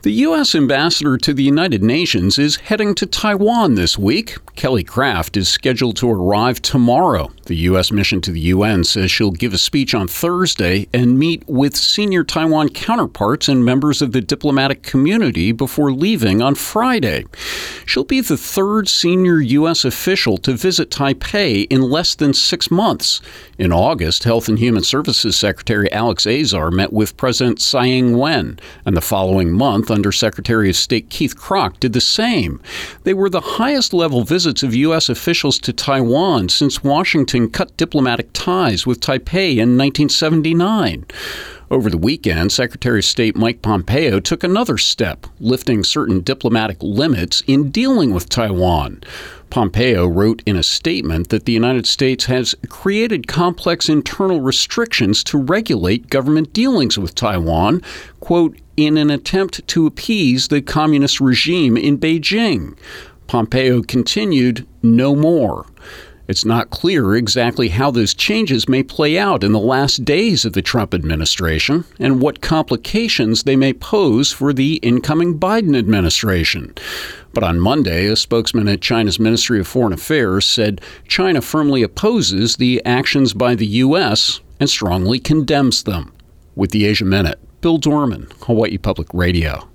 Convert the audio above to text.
The U.S. ambassador to the United Nations is heading to Taiwan this week. Kelly Craft is scheduled to arrive tomorrow. The U.S. mission to the UN says she'll give a speech on Thursday and meet with senior Taiwan counterparts and members of the diplomatic community before leaving on Friday. She'll be the third senior U.S. official to visit Taipei in less than 6 months. In August, Health and Human Services Secretary Alex Azar met with President Tsai Ing-wen, and the following month, Undersecretary of State Keith Krach did the same. They were the highest-level visits of U.S. officials to Taiwan since Washington cut diplomatic ties with Taipei in 1979. Over the weekend, Secretary of State Mike Pompeo took another step, lifting certain diplomatic limits in dealing with Taiwan. Pompeo wrote in a statement that the United States has created complex internal restrictions to regulate government dealings with Taiwan, quote, in an attempt to appease the communist regime in Beijing. Pompeo continued, no more. It's not clear exactly how those changes may play out in the last days of the Trump administration and what complications they may pose for the incoming Biden administration. But on Monday, a spokesman at China's Ministry of Foreign Affairs said China firmly opposes the actions by the U.S. and strongly condemns them. With the Asia Minute, Bill Dorman, Hawaii Public Radio.